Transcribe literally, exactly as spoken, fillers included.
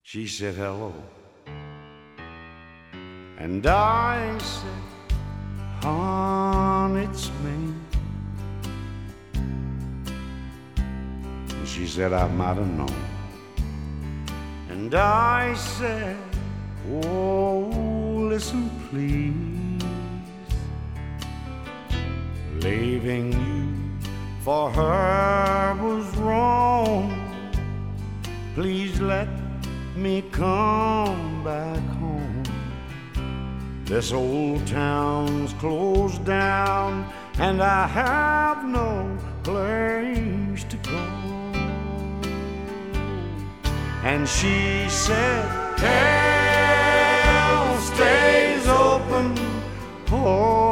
She said hello, and I said, hon, it's me. And she said, I might have known. And I said, oh, listen please, leaving you for her was wrong. Please let me come back home. This old town's closed down, and I have no place to go. And she said, hell stays open. Oh,